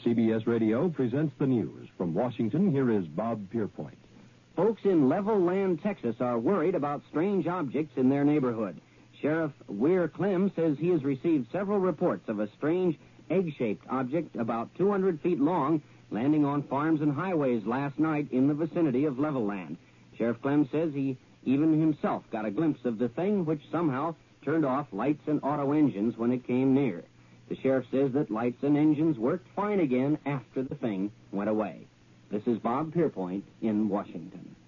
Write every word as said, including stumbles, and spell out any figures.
C B S Radio presents the news. From Washington, here is Bob Pierpoint. Folks in Level Land, Texas are worried about strange objects in their neighborhood. Sheriff Weir Clem says he has received several reports of a strange egg-shaped object about two hundred feet long landing on farms and highways last night in the vicinity of Level Land. Sheriff Clem says he even himself got a glimpse of the thing, which somehow turned off lights and auto engines when it came near. The sheriff says that lights and engines worked fine again after the thing went away. This is Bob Pierpoint in Washington.